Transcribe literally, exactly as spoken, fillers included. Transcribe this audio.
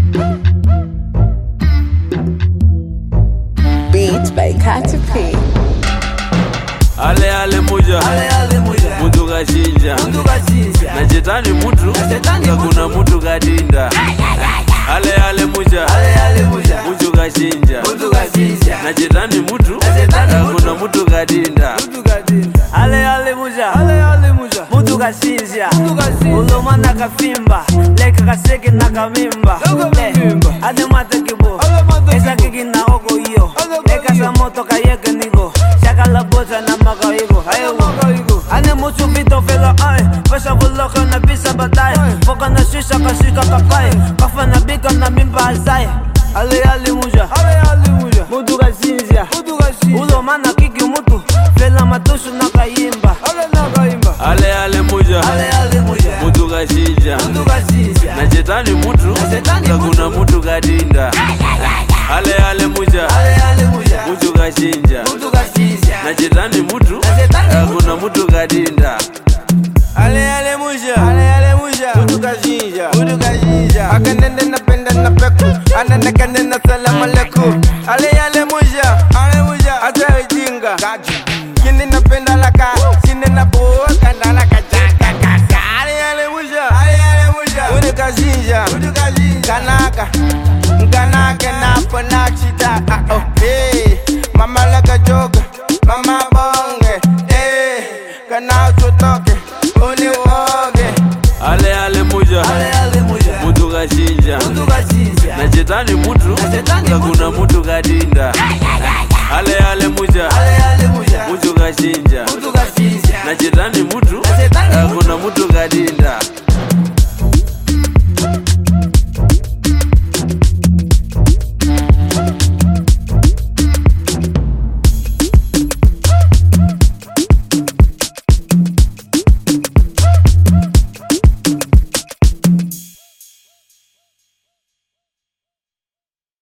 Beats by Katy P. Ale ale muja, ale ale muja, mutu kashinja, mutu kashinja, na jetani mutu, kakuna mutu kadinda. Ale ale muja, ale ale muja, mutu kashinja, mutu kashinja, na jetani mutu, kakuna mutu kadinda. mutu kadinda. Ale ale muja, ale ale muja, mutu kashinja, mutu kashinja, uloma na kafimba, leka kaseke na kamimba, ade mata kibo, esa kiki na oko iyo, leka sa moto kayeke nigo, shaka la bota na makaigo, ayo ane mucho vito fela ay, pesa vuloka na bisa batay, foka na shisha kashika kakai, kafa na bika na mimba azay. Ale ale muja, ale ale muja, mutu kashinja, mutu kashinja, uloma na kiki mutu, fela matushu na kayimba, ale na kayimba. Ale ale muja, ale ale muja, mutu kashinja, mutu kashinja, na jetani mutu, kakuna mutu kadinda. Ale ale muja, ale ale muja, mutu kashinja, mutu kashinja, na jetani mutu, kakuna mutu kadinda. ale ale muja, ale ale muja, mutu kashinja, mutu kashinja, akanende napenda na peku anana kanena salamu alaikum. Ale ale muja, ale muja, ata ujinga kini napenda laka sine na boa kandala kachaka kaka. Ale ale muja, ale ale muja, mutu kashinja, mutu kashinja, kanaka kanaka na panachita. Ah oh hey, mama laka joke, mama bonge eh, kana chotoke oni woge. Ale ale muja, ale ale muja, mutu kashinja, mutu kashinja, na jetani mutu, kakuna mutu kadinda. Ale ale muja, ale ale muja, mutu kashinja, mutu kashinja, na jetani mutu,